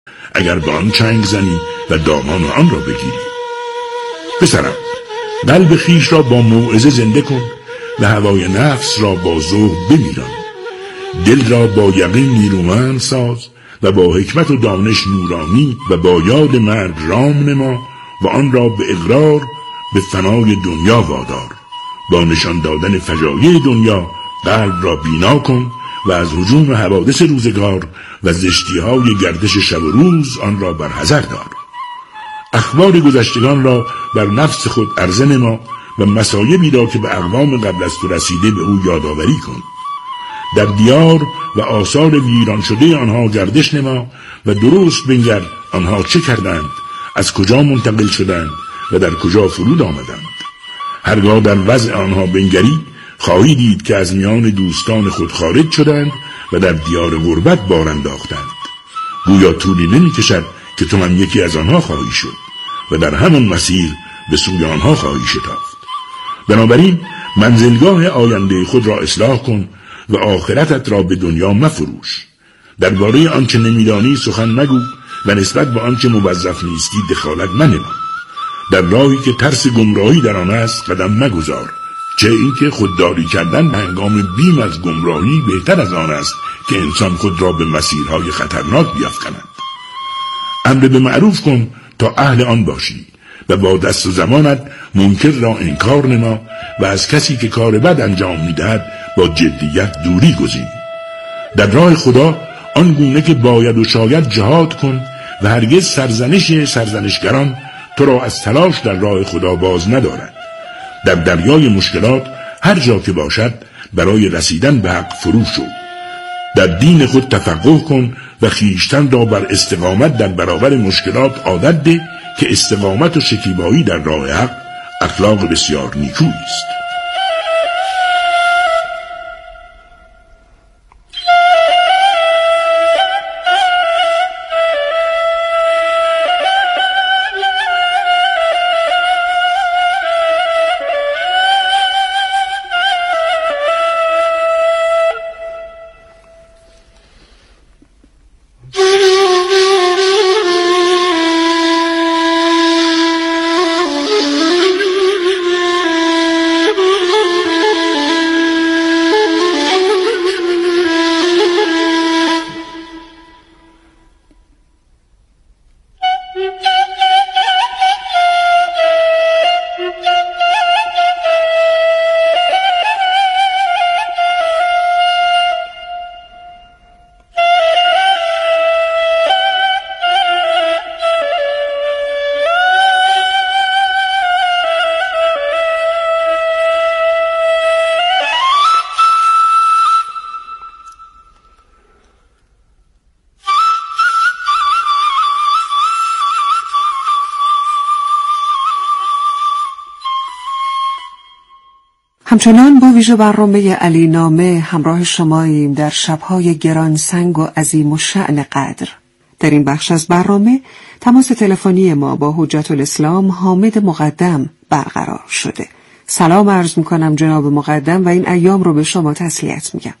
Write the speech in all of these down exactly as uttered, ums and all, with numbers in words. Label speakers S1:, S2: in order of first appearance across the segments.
S1: اگر به آن چنگ زنی و دامان آن را بگیری. پسرم، قلب خیش را با موعظه زنده کن و هوای نفس را با ذوق بمیران. دل را با یقین نیرومند ساز و با حکمت و دانش نورانی و با یاد مرگ رام نما و آن را به اقرار به فنای دنیا وادار. با نشان دادن فجایع دنیا قلب را بینا کن و از هجوم حوادث روزگار و زشتی‌های گردش شب و روز آن را بر حذر دار. اخبار گذشتگان را بر نفس خود عرضه نما و مصایبی را که به اقوام قبل از تو رسیده به او یادآوری کن. در دیار و آثار ویران شده آنها گردش نما و درست بنگر آنها چه کردند، از کجا منتقل شدند و در کجا فرود آمدند. هرگاه در وضع آنها بنگری خواهی دید که از میان دوستان خود خارج شدند و در دیار غربت بار انداختند. گویا طولی نمی کشد که تو هم یکی از آنها خواهی شد و در همان مسیر به سوی آنها خواهی شتافت. بنابراین منزلگاه آینده خود را اصلاح کن و آخرتت را به دنیا مفروش. درباره آنچه نمیدانی سخن مگو و نسبت به آنچه موظف نیستی دخالت منما. در راهی که ترس گمراهی در آن است قدم مگذار، چه اینکه خودداری کردن به هنگام بیم از گمراهی بهتر از آن است که انسان خود را به مسیرهای خطرناک بیفکند. امر به معروف کن تا اهل آن باشی و با دست و زمانت منکر را انکار نما و از کسی که کار بد انجام میدهد با جدیت دوری گزین. در راه خدا آن گونه که باید و شاید جهاد کن و هرگز سرزنش سرزنشگران تو را از تلاش در راه خدا باز ندارد. در دریای مشکلات هر جا که باشد برای رسیدن به حق فرو شو. در دین خود تفقه کن و خویشتن را بر استقامت در برابر مشکلات عادت ده که استقامت و شکیبایی در راه حق اخلاق بسیار نیکویی است.
S2: همچنان با ویژه برنامه علی نامه همراه شماییم در شب‌های گرانسنگ و عظیم الشأن قدر. در این بخش از برنامه تماس تلفنی ما با حجت الاسلام حامد مقدم برقرار شده. سلام عرض می‌کنم جناب مقدم و این ایام رو به شما تسلیت میگم.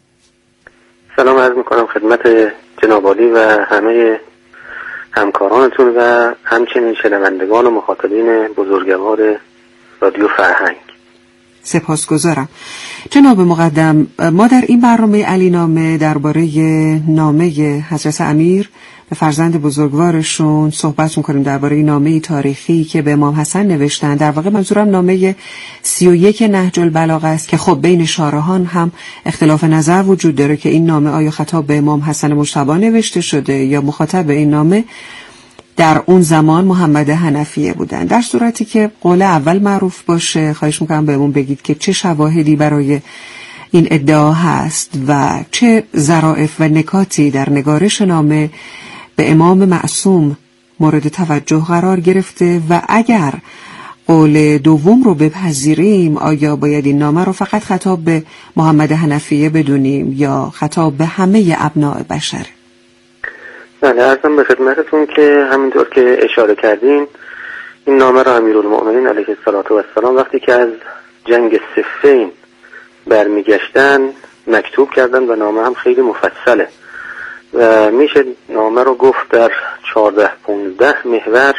S3: سلام عرض می‌کنم خدمت جناب عالی و همه همکارانتون و همچنین شنوندگان و مخاطبین بزرگوار رادیو فرهنگ.
S2: سپاسگزارم. جناب مقدم، ما در این برنامه علی نامه درباره نامه حضرت امیر به فرزند بزرگوارشون صحبت می‌کنیم، درباره نامه تاریخی که به امام حسن نوشتن. در واقع منظورم نامه سی و یک نهج البلاغه است که خب بین شارحان هم اختلاف نظر وجود داره که این نامه آیا خطاب به امام حسن مجتبی نوشته شده یا مخاطب این نامه در اون زمان محمد حنفیه بودن. در صورتی که قول اول معروف باشه خواهش میکنم بهمون بگید که چه شواهدی برای این ادعا هست و چه ظرافت و نکاتی در نگارش نامه به امام معصوم مورد توجه قرار گرفته و اگر قول دوم رو بپذیریم آیا باید این نامه رو فقط خطاب به محمد حنفیه بدونیم یا خطاب به همه ابناء بشر؟
S3: بله، عرضم به خدمتتون که همینطور که اشاره کردین این نامه را امیرالمؤمنین علیه السلام وقتی که از جنگ صفین برمیگشتن مکتوب کردن و نامه هم خیلی مفصله و میشه نامه رو گفت در چهارده پونزده محور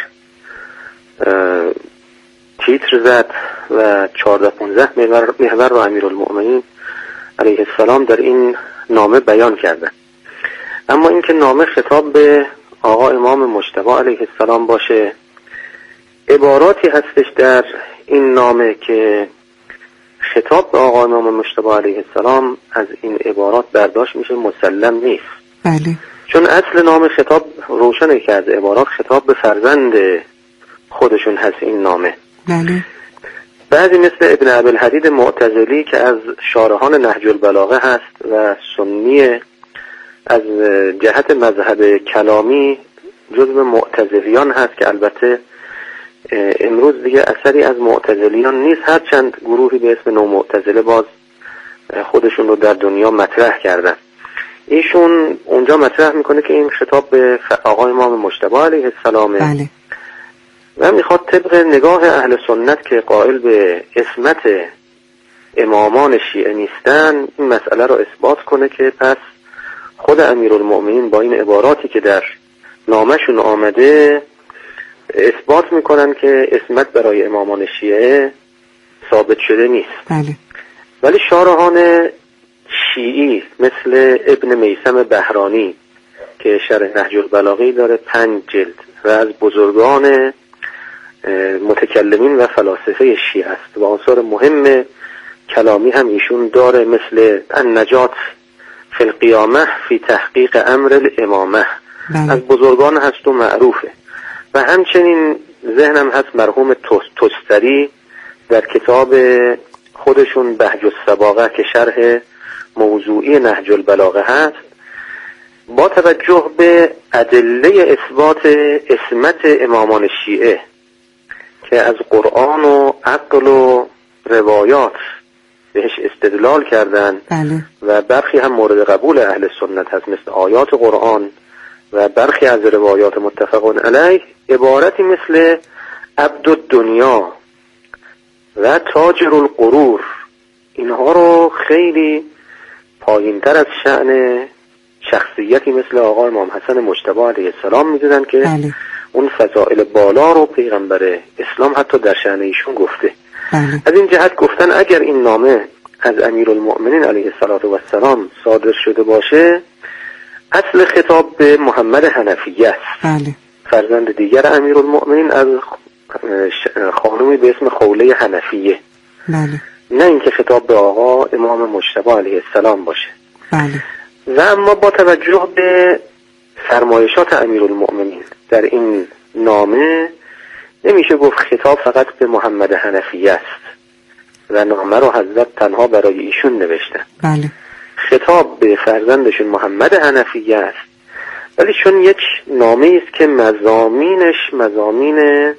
S3: تیتر زد و چهارده پونزده محور, محور رو امیرالمؤمنین علیه السلام در این نامه بیان کرده. اما اینکه نامه خطاب به آقا امام مجتبی علیه السلام باشه، عباراتی هستش در این نامه که خطاب به آقا امام مجتبی علیه السلام از این عبارات برداشت میشه مسلم نیست.
S2: بله.
S3: چون اصل نامه خطاب روشن کرده، عبارات خطاب به فرزند خودشون هست این نامه.
S2: بله.
S3: بعضی مثل ابن ابوالحدید معتزلی که از شارحان نهج البلاغه هست و سنی از جهت مذهب کلامی جزو معتزلیان هست که البته امروز دیگه اثری از معتزلیان نیست، هرچند گروهی به اسم نو معتزله باز خودشون رو در دنیا مطرح کردن. ایشون اونجا مطرح میکنه که این خطاب به آقای امام مجتبی علیه السلامه.
S2: بله.
S3: و میخواد طبق نگاه اهل سنت که قائل به عصمت امامان شیعه نیستن این مسئله رو اثبات کنه که پس خود امیرالمؤمنین با این عباراتی که در نامشون آمده اثبات میکنن که عصمت برای امامان شیعه ثابت شده نیست.
S2: بله. ولی
S3: شارحان شیعی مثل ابن میثم بهرانی که شرح نهج البلاغه داره پنج جلد و از بزرگان متکلمین و فلاسفه شیعه است و آثار مهم کلامی هم ایشون داره، مثل النجات فی القیامه فی تحقیق امر الامامه. بله. از بزرگان هست و معروفه. و همچنین ذهنم هست مرحوم توستری در کتاب خودشون بهج الصباغه که شرح موضوعی نهج البلاغه هست، با توجه به ادله اثبات عصمت امامان شیعه که از قرآن و عقل و روایات بهش استدلال کردن.
S2: بله. و
S3: برخی هم مورد قبول اهل سنت هست مثل آیات قرآن و برخی از روایات متفقون علیه، عبارتی مثل عبد الدنیا و تاجر القرور اینها رو خیلی پایینتر از شأن شخصیتی مثل آقا امام حسن مجتبی علیه السلام می‌دونن که بله. اون فضائل بالا رو پیغمبر اسلام حتی در شأن ایشون گفته.
S2: بله.
S3: از این جهت گفتن اگر این نامه از امیرالمؤمنین علیه السلام صادر شده باشه، اصل خطاب به محمد حنفیه است.
S2: بله.
S3: فرزند دیگر امیرالمؤمنین از خانومی به اسم خوله حنفیه.
S2: بله.
S3: نه اینکه خطاب به آقا امام مجتبی علیه السلام باشه.
S2: بله.
S3: و اما با توجه به فرمایشات امیرالمؤمنین در این نامه نمیشه گفت خطاب فقط به محمد حنفیه است و نامه رو حضرت تنها برای ایشون نوشتن.
S2: بله.
S3: خطاب به فرزندشون محمد حنفیه است، ولی چون یک نامه است که مضامینش مضامین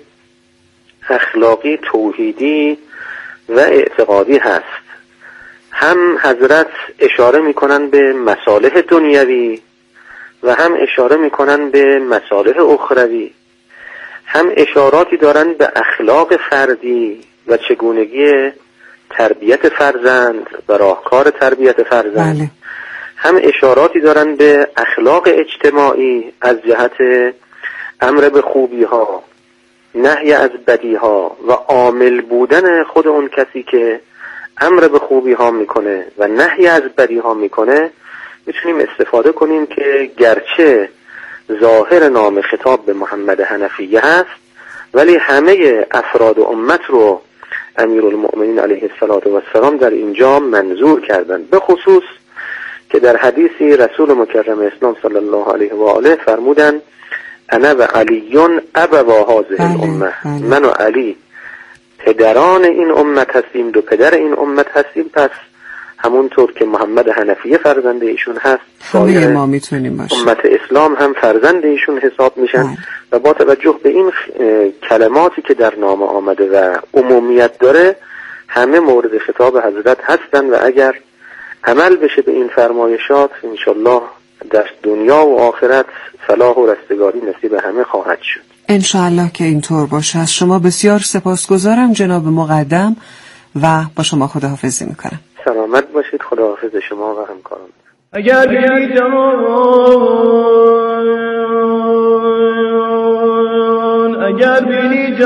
S3: اخلاقی توحیدی و اعتقادی هست، هم حضرت اشاره میکنن به مصالح دنیوی و هم اشاره میکنن به مصالح اخروی، هم اشاراتی دارن به اخلاق فردی و چگونگی تربیت فرزند و راهکار تربیت فرزند.
S2: بله.
S3: هم اشاراتی دارن به اخلاق اجتماعی از جهت امر به خوبی ها، نهی از بدی ها و عامل بودن خود اون کسی که امر به خوبی ها میکنه و نهی از بدی ها میکنه. میتونیم استفاده کنیم که گرچه ظاهر نام خطاب به محمد حنفیه هست، ولی همه افراد امت رو امیرالمؤمنین علیه السلام در اینجا منظور کردن، به خصوص که در حدیثی رسول مکرم اسلام صلی الله علیه و آله فرمودن انا و علیون ابوا هذه الامه. من و علی پدران این امت هستیم، دو پدر این امت هستیم، پس همونطور که محمد حنفیه فرزند ایشون هست
S2: همه ما میتونیم باشیم،
S3: امت اسلام هم فرزند ایشون حساب میشن. بله. و با توجه به این کلماتی که در نامه آمده و عمومیت داره، همه مورد خطاب حضرت هستن و اگر عمل بشه به این فرمایشات انشالله در دنیا و آخرت صلاح و رستگاری نصیب همه خواهد شد.
S2: انشالله که اینطور باشه. از شما بسیار سپاسگزارم جناب مقدم و با شما خداحافظی میکنم.
S3: سلامت باشید. خداحافظ شما و همکاران.
S4: اگر بینی جهان، اگر بینی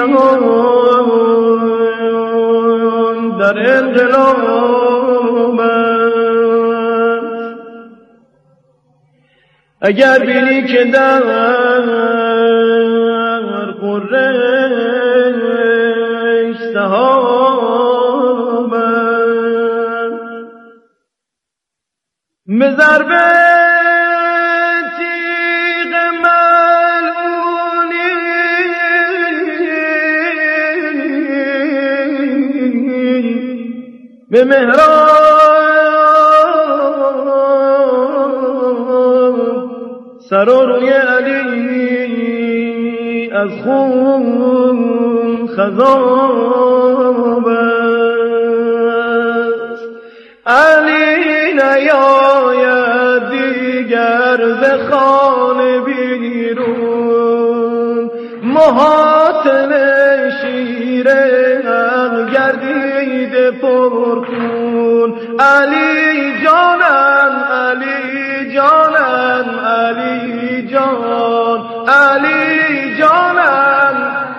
S4: جهان در انقلاب است، اگر بینی که در قریش سحاب است، به ضربه تیغ ملعونی به محراب سر و روی علی از خون خضاب است. علی نیاید دیگر ز خانه بیرون، محاصل شیر حق گردیده پرخون. علی جانم، علی جانم، علی جان، علی جانم،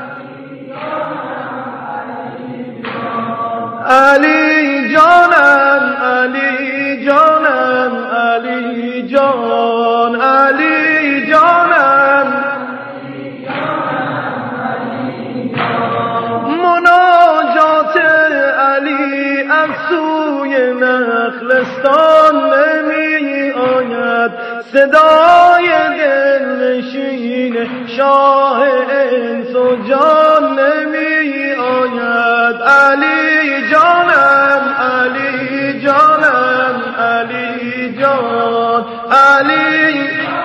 S4: علی جانم، علی جانم، علی جان، علی جانم. مناجات علی از سوی نخلستان نمی آید، صدای دلنشین شاه انس و جان نمی آید. علی جانم، علی جانم، علی جان، علی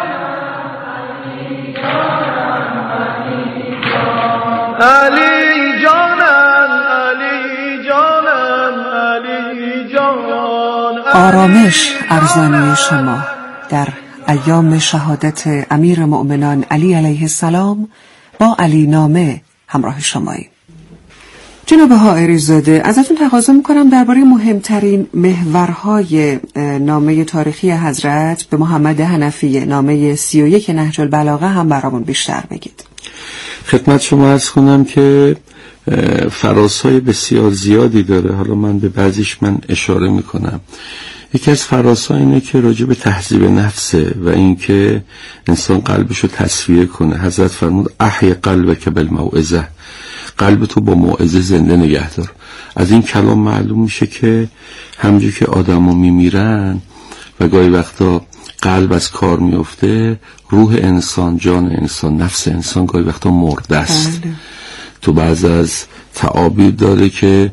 S4: علی جانم، علی جانم، علی جان.
S2: آرامش ارزانی شما در ایام شهادت امیر مؤمنان علی علیه السلام با علی نامه همراه شماییم. جناب حائری زاده، ازتون تقاضا میکنم درباره مهمترین محورهای نامه تاریخی حضرت به محمد حنفی، نامه سی و یک نهج البلاغه هم برامون بیشتر بگید.
S5: خدمت شما عرض کنم که فراسای بسیار زیادی داره، حالا من به بعضیش من اشاره میکنم. یکی از فراسا اینه که راجع به تهذیب نفسه و اینکه انسان قلبشو تصفیه کنه. حضرت فرمود احی قلبک بالموعظه، قلب تو با موعظه زنده نگه دار. از این کلام معلوم میشه که همونجور که آدمو میمیرن و گاهی وقتا قلب از کار میفته، روح انسان، جان انسان، نفس انسان گاهی وقتا مرده است. تو بعض از تعابیر داره که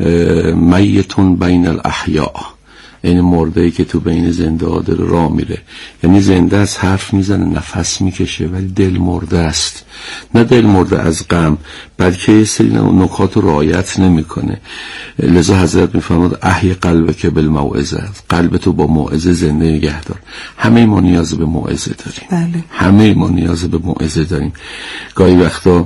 S5: میتون بین الاحیاء، این مرده‌ای که تو بین زنده ها داره راه میره، یعنی زنده از حرف میزنه، نفس میکشه، ولی دل مرده است. نه دل مرده از غم، بلکه یه سری نکات رو رعایت نمیکنه. لذا حضرت میفرماد احی قلبک بالموعظه، قلب تو با موعظه زنده نگه دار. همه ما نیاز به موعظه داریم. بله. همه ما نیاز به موعظه داریم. گاهی وقتا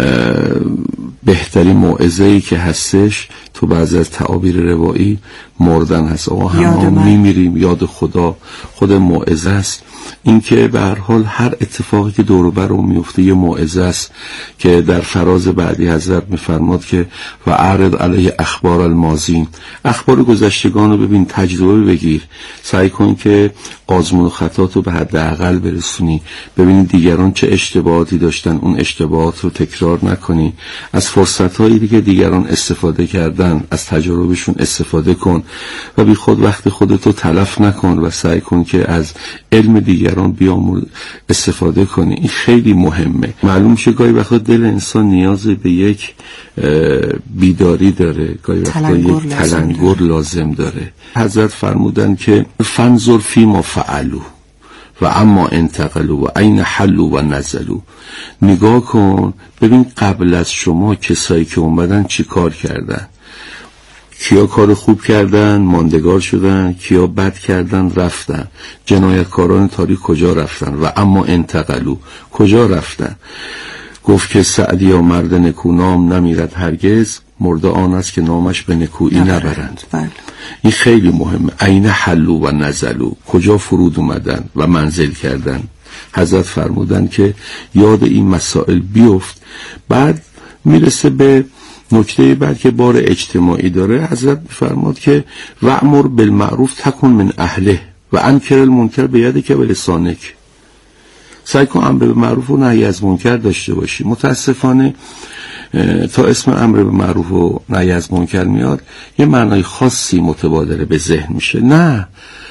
S5: بهترین موعظه‌ای که هستش تو بعضی از تعابیر روایی مردن هست. آقا همه میمیریم، یاد خدا خود موعظه است. این که به هر حال هر اتفاقی که دور و برمون میفته یه موعظه است که در فراز بعدی حضرت میفرماد که و اعرض علیه اخبار الماضین، اخبار گذشتگان رو ببین، تجربه بگیر، سعی کن که آزمون و خطات رو به حداقل برسونی، ببینید دیگران چه اشتباهاتی داشتن، اون اشتباهات رو تکرار نکنی، از فرصت‌هایی دیگه دیگران استفاده کردن از تجربهشون استفاده کن و بی خود وقت خودتو تلف نکن و سعی کن که از علم دیگران بیامول استفاده کنی. این خیلی مهمه. معلوم شه گاهی وقتا دل انسان نیاز به یک بیداری داره، گاهی وقتا یک تلنگر لازم داره. حضرت فرمودن که فنظر فی ما فعلو و اما انتقلوا و این حلوا و نزلوا، نگاه کن ببین قبل از شما کسایی که اومدن چی کار کردن، کیا کار خوب کردن ماندگار شدن، کیا بد کردن رفتن، جنایتکاران تاریخ کجا رفتن و اما انتقلوا کجا رفتن. گفت که سعدی یا مرد نکونام نمیرد هرگز، مرده آن است که نامش به نکویی نبرند.
S2: بله.
S5: این خیلی مهمه. عین حلو و نزلو، کجا فرود اومدن و منزل کردن. حضرت فرمودن که یاد این مسائل بیفت. بعد میرسه به نکته بعد که بار اجتماعی داره. حضرت فرمود که وأمر بالمعروف تکن من اهله و انکر المنکر بیدک و لسانک. سعی کن امر به معروف و نهی از منکر داشته باشی. متاسفانه تا اسم امر به معروف و نهی از منکر میاد یه معنای خاصی متبادر به ذهن میشه. نه،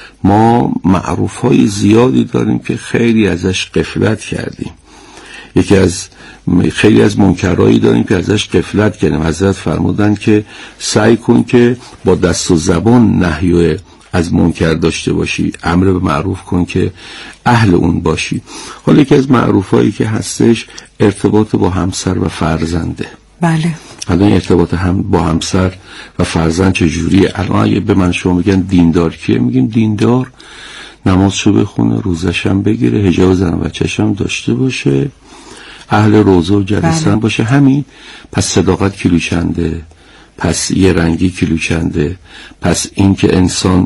S5: ما معروف های زیادی داریم که خیلی ازش غفلت کردیم. یکی از خیلی از منکرایی داریم که ازش غفلت کردیم. حضرت فرمودن که سعی کن که با دست و زبان نهی از منکر داشته باشی، امر به معروف کن که اهل اون باشی. حالا یکی از معروفایی که هستش ارتباط با همسر و فرزنده.
S2: بله.
S5: حالا این ارتباط هم با همسر و فرزند چجوریه؟ الان اگه به من شما میگن دیندار کیه؟ میگیم دیندار نمازشو بخونه، روزش هم بگیره، حجاب زن و بچه‌ش هم داشته باشه، اهل روزه و جلسه باشه. همین. پس صداقت کیلو چنده؟ پس یه رنگی کیلو چنده؟ پس این که انسان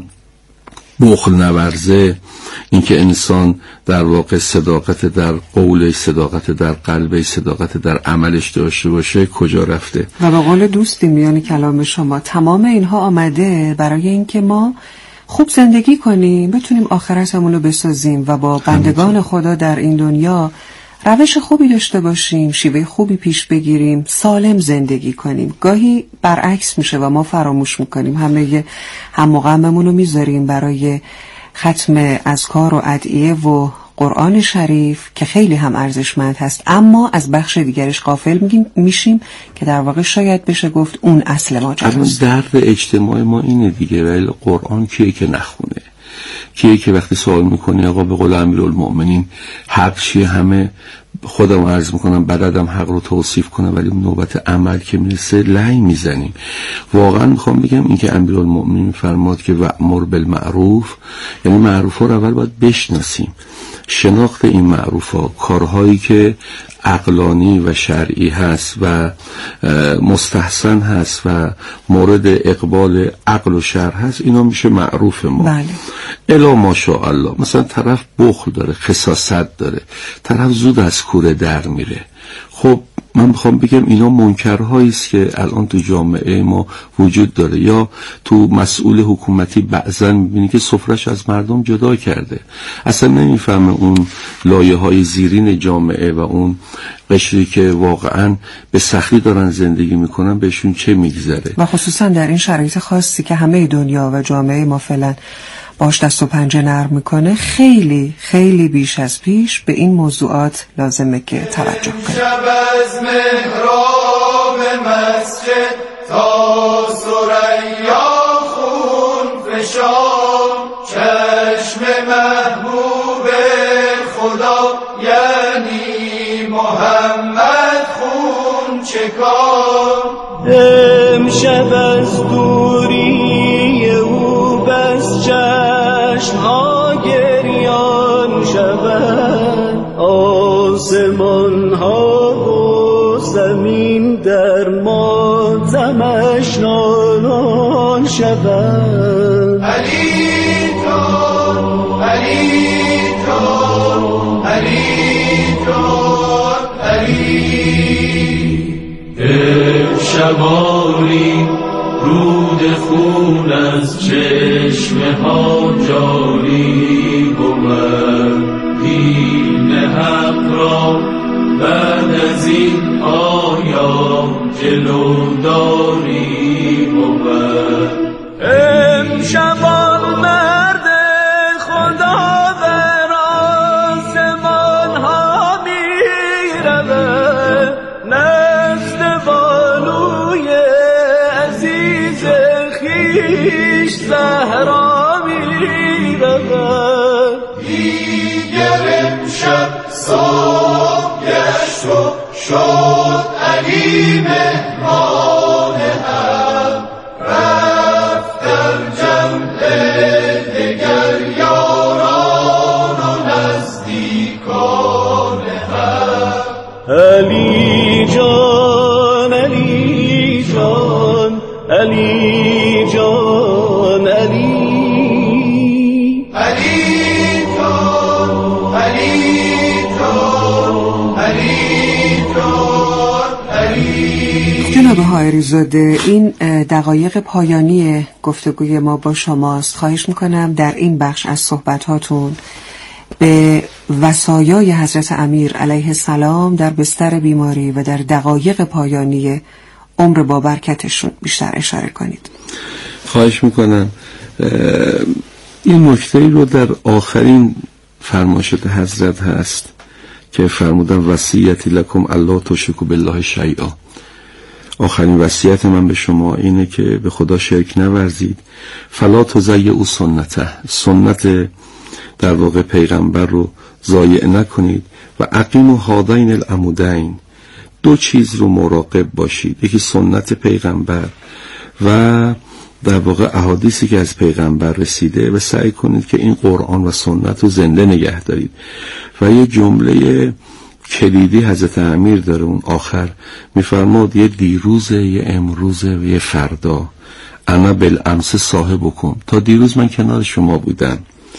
S5: بخل نورزه، این که انسان در واقع صداقت در قولش، صداقت در قلبش، صداقت در عملش داشته باشه، کجا رفته؟
S2: و به قول دوستی میان کلام شما تمام اینها آمده برای اینکه ما خوب زندگی کنیم، بتونیم آخرتمون رو بسازیم و با بندگان خدا در این دنیا روش خوبی داشته باشیم، شیوه خوبی پیش بگیریم، سالم زندگی کنیم. گاهی برعکس میشه و ما فراموش میکنیم، همه هم غممون رو میذاریم برای ختم اذکار و ادعیه و قرآن شریف که خیلی هم ارزشمند هست، اما از بخش دیگرش غافل میگیم میشیم که در واقع شاید بشه گفت اون اصل ماجراست.
S5: درد اجتماع ما اینه دیگه. ولی قرآن کیه که نخونه؟ کیه که وقتی سوال میکنی آقا به قول امیرالمؤمنین حق چیه، همه خودم عرض میکنم بلدم حق رو توصیف کنم، ولی نوبت عمل که میرسه لعی میزنیم. واقعا میخوام بگم این که امیرالمؤمنین فرماد که وأمر بالمعروف، یعنی معروف ها رو اول باید بشناسیم. شناخت این معروف ها، کارهایی که عقلانی و شرعی هست و مستحسن هست و مورد اقبال عقل و شرع هست، اینا میشه معروف ما.
S2: بله.
S5: الا ماشاءالله. مثلا طرف بخل داره، خساست داره، طرف زود از کوره در میره. خب من میخوام بگم اینا منکرهایی است که الان تو جامعه ما وجود داره. یا تو مسئول حکومتی بعضا میبینی که سفرش از مردم جدا کرده، اصلا نمیفهمه اون لایه های زیرین جامعه و اون قشری که واقعا به سختی دارن زندگی میکنن بهشون چه میگذره.
S2: و خصوصا در این شرایط خاصی که همه دنیا و جامعه ما فعلا باش دست و پنجه نرم میکنه، خیلی خیلی بیش از پیش به این موضوعات لازمه که توجه کنیم.
S4: شب از محراب مسجد تا ثریا خون فشان، چشم محبوب خدا یعنی محمد خون چکان. امشب از دوری او بس چشم ها گریان شود، آسمان ها و زمین در ماتمش نالان شود. علی جان، علی جان، علی جان، علی. شباری رود خون از چشمه ها جاری بود، دین حق را بعد از این آیا جلوداری بود. امشب آن مرد خدا بر آسمان ها می رود، نزد بالوی عزیز خویش زهرا می رود. دیگر امشب صبح گشت و شد علی مهمان هم، رفت در جمع دگر یاران و نزدیکان هم. علی جان، علی جان، علی جان علی علی جان علی جان علی جان علی.
S2: جناب حائری زاده، این دقایق پایانی گفتگوی ما با شماست. خواهش میکنم در این بخش از صحبتاتون به وصایای حضرت امیر علیه السلام در بستر بیماری و در دقایق پایانی عمر با برکتشون بیشتر اشاره کنید.
S5: خواهش میکنم. این نکته رو در آخرین فرمایشات حضرت هست که فرمودن وصیتی لکم الا تشرکوا بالله شیئا. آخرین وصیت من به شما اینه که به خدا شرک نورزید. فلا تضیعوا سنته، سنت در واقع پیغمبر رو ضایع نکنید. و اقیموا هذین العمودین، دو چیز رو مراقب باشید، یکی سنت پیغمبر و در واقع احادیثی که از پیغمبر رسیده و سعی کنید که این قرآن و سنت رو زنده نگه دارید. و یه جمله کلیدی حضرت امیر داره اون آخر میفرماد یه دیروزه، یه امروزه و یه فردا. انا بالامس صاحبکم، تا دیروز من کنار شما بودم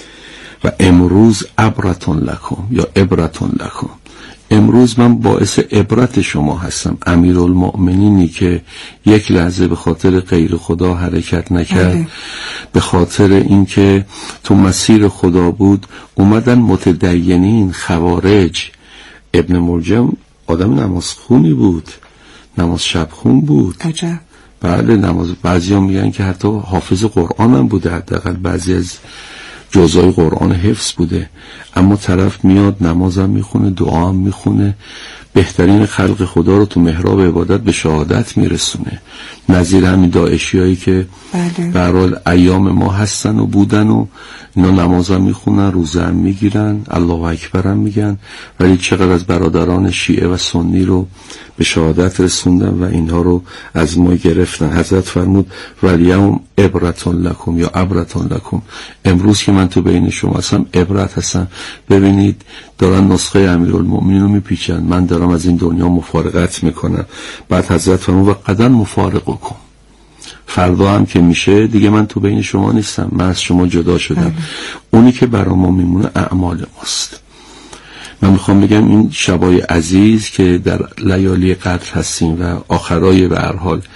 S5: و امروز عبرتون لکم یا عبرتون لکم، امروز من باعث عبرت شما هستم. امیرالمؤمنینی که یک لحظه به خاطر غیر خدا حرکت نکرد، به خاطر اینکه تو مسیر خدا بود اومدن متدینین، خوارج. ابن مرجم آدم نمازخونی بود، نماز شبخون بود.
S2: عجب.
S5: بله نماز، بعضی ها میگن که حتی حافظ قرآن هم بوده، حداقل بعضی از جزای قرآن حفظ بوده، اما طرف میاد نمازم میخونه، دعا هم میخونه، بهترین خلق خدا رو تو محراب عبادت به شهادت میرسونه. نظیر همین داعشی هایی که به هر حال ایام ما هستن و بودن و اینا نمازم میخونن، روزه هم میگیرن، الله اکبر هم میگن، ولی چقدر از برادران شیعه و سنی رو به شهادت رسوندن و اینها رو از ما گرفتن. حضرت فرمود والیوم عبرتون لکم یا عبرتون لکم، امروز که من تو بین شما هستم عبرت هستم. ببینید دارن نسخه امیرالمؤمنین رو میپیچن، من دارم از این دنیا مفارقت میکنم. بعد حضرت فرمود و قدن مفارق کن، فردا هم که میشه دیگه من تو بین شما نیستم، من از شما جدا شدم. اونی که برا ما میمونه اعمال ماست. من میخوام بگم این شبای عزیز که در لیالی قدر هستیم و آخرای به هر حال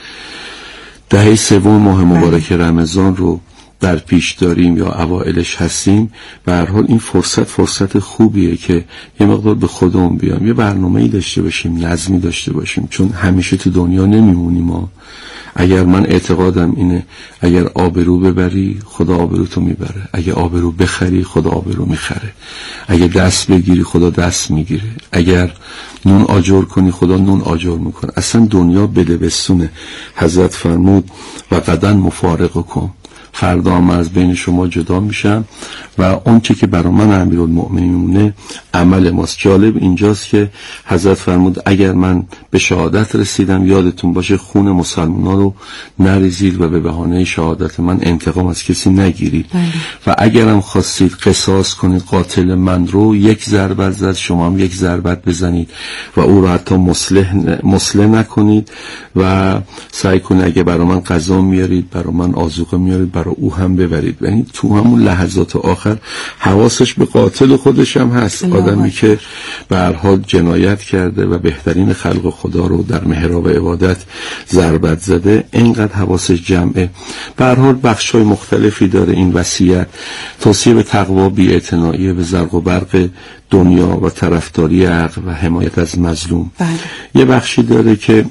S5: دهه سوم ماه مبارک رمضان رو در پیش داریم یا اوائلش هستیم، به هر حال این فرصت فرصت خوبیه که یه مقدار به خودمون بیام، یه برنامه‌ای داشته باشیم، نظمی داشته باشیم، چون همیشه تو دنیا نمیمونیم ما. اگر من اعتقادم اینه اگر آبرو ببری خدا آبرو تو میبره، اگر آبرو بخری خدا آبرو میخره، اگر دست بگیری خدا دست میگیره، اگر نون آجر کنی خدا نون آجر میکنه. اصلا دنیا بدبستونه. حضرت فرمود و قدن مفارق کن، فردا هم از بین شما جدا میشم و اون چه که برای من امیرالمؤمنین میمونه عمل ماست. جالب اینجاست که حضرت فرمود اگر من به شهادت رسیدم یادتون باشه خون مسلمانان رو نریزید و به بهانه شهادت من انتقام از کسی نگیرید. و اگرم خواستید قصاص کنید قاتل من رو، یک ضربت زد شما هم یک ضربت بزنید و او رو حتی مصلح مصلح نکنید و سعی کنید اگه برای من غذا میارید، برای من آذوقه میارید، برای او هم ببرید. یعنی تو همون لحظات آخر حواسش به قاتل خودش هم هست. آدمی که به هر حال جنایت کرده و بهترین خلق خدا رو در محراب عبادت ضربت زده، اینقدر حواسش جمعه. به هر حال بخش‌های مختلفی داره این وصیت. توصیه به تقوا، بی‌اعتنایی به زرق و برق دنیا و طرفداری عقل و حمایت از مظلوم.
S2: بله.
S5: یه بخشی داره که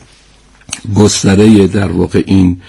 S5: گستره در واقع این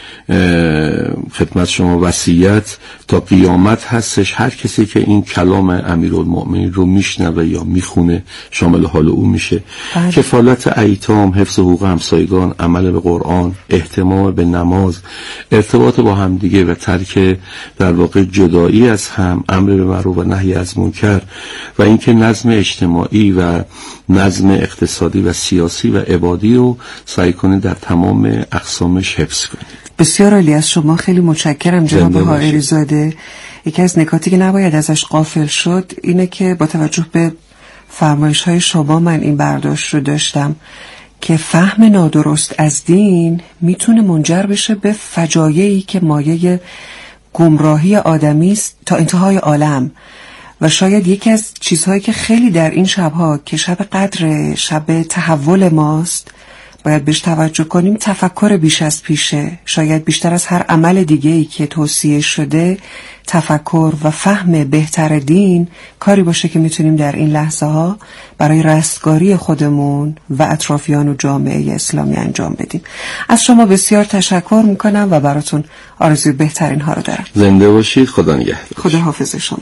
S5: خدمت شما وصیت تا قیامت هستش. هر کسی که این کلام امیرالمؤمنین رو میشنوه یا میخونه شامل حال او میشه. بله. کفالت ایتام، حفظ حقوق همسایگان، عمل به قرآن، اهتمام به نماز، ارتباط با همدیگه و ترک در واقع جدایی از هم، امر به معروف و نهی از منکر و اینکه نظم اجتماعی و نظم اقتصادی و سیاسی و عبادی رو سعی کنید در تمام اقسامش حفظ کنید.
S2: بسیار عالی، از شما خیلی متشکرم جناب حائری زاده. یکی از نکاتی که نباید ازش غافل شد اینه که با توجه به فرمایش های شما من این برداشت رو داشتم که فهم نادرست از دین میتونه منجر بشه به فجایعی که مایه گمراهی آدمی است تا انتهای عالم. و شاید یکی از چیزهایی که خیلی در این شبها که شب قدر، شب تحول ماست، باید بهش توجه کنیم، تفکر بیش از پیشه. شاید بیشتر از هر عمل دیگه‌ای که توصیه شده، تفکر و فهم بهتر دین کاری باشه که میتونیم در این لحظه ها برای رستگاری خودمون و اطرافیان و جامعه اسلامی انجام بدیم. از شما بسیار تشکر میکنم و براتون آرزوی بهترین ها رو دارم.
S5: زنده باشید. خدا نگهدار.
S2: خدا حافظ شما.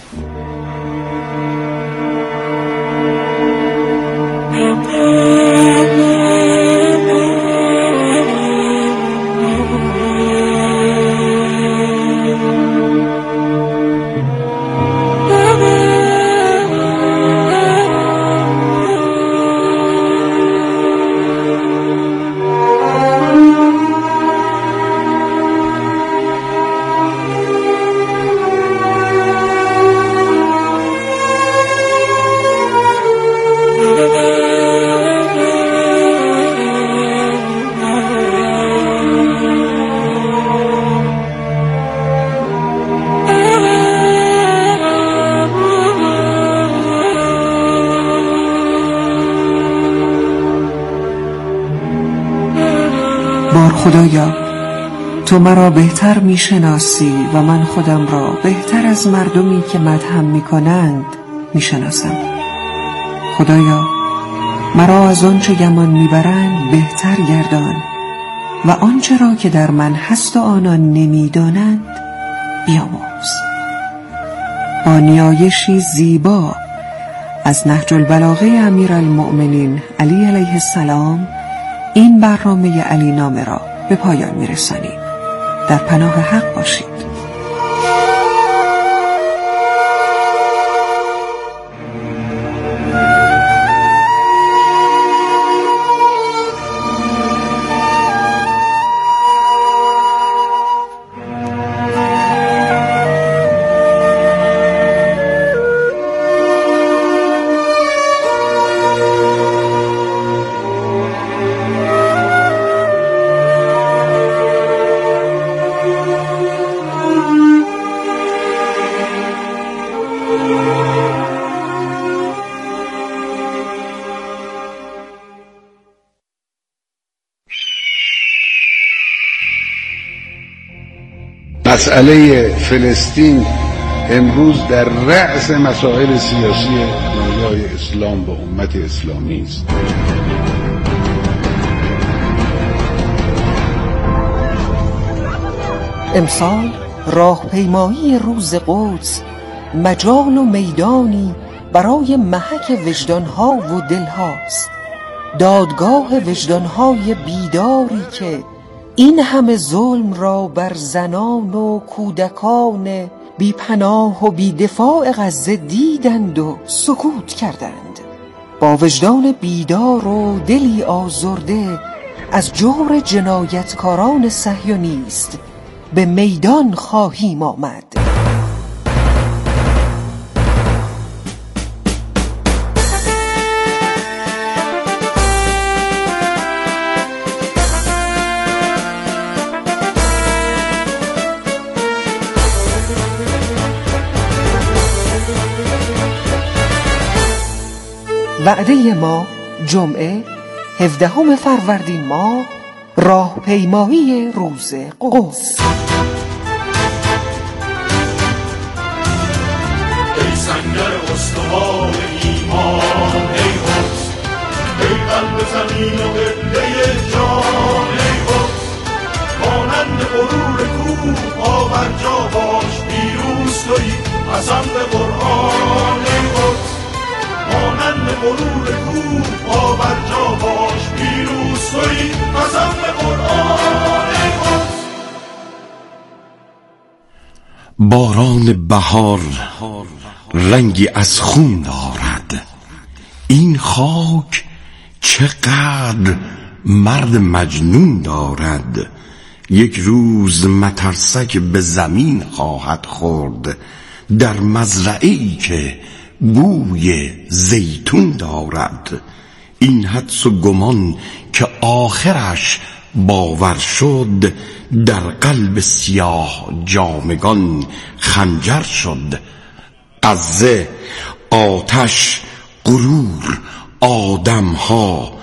S2: خدایا، تو مرا بهتر میشناسی و من خودم را بهتر از مردمی که مدحم میکنند میشناسم. خدایا، مرا از آنچه گمان میبرند بهتر گردان و آنچه را که در من هست و آنان نمیدانند بیامرز. با نیایشی زیبا از نهج البلاغه امیرالمؤمنین علی علیه السلام این برنامه علی نامه را به پایان میرسانیم. در پناه حق باشید.
S6: مسئله فلسطین امروز در رأس مسائل سیاسی دنیای اسلام و امت اسلامی است.
S7: امسال راهپیمایی روز قدس مجال و میدانی برای محک وجدانها و دلهاست، دادگاه وجدانهای بیداری که این همه ظلم را بر زنان و کودکان بی پناه و بی دفاع غزه دیدند و سکوت کردند. با وجدان بیدار و دلی آزرده از جور جنایتکاران صهیونیست به میدان خواهیم آمد. وعده ما جمعه هفدهم فروردین ماه، راهپیمایی روز قدس.
S4: ای سنگر استوار ایمان، ای قدس، ای قلب زمین و قبله جان، ای قدس، مانند غرور کوه پا بر جا باش، پیروز تویی قسم به قرآن، ای قدس، مانند غرور کوه پا بر جا باش، پیروز تویی قسم به قرآن، ای قدس.
S8: باران بهار رنگی از خون دارد، این خاک چقدر مرد مجنون دارد. یک روز مترسک به زمین خواهد خورد، در مزرعه‌ای که بوی زیتون دارد. این حدس و گمان که آخرش باور شد، در قلب سیاه جامگان خنجر شد. قزه، آتش، غرور، آدم ها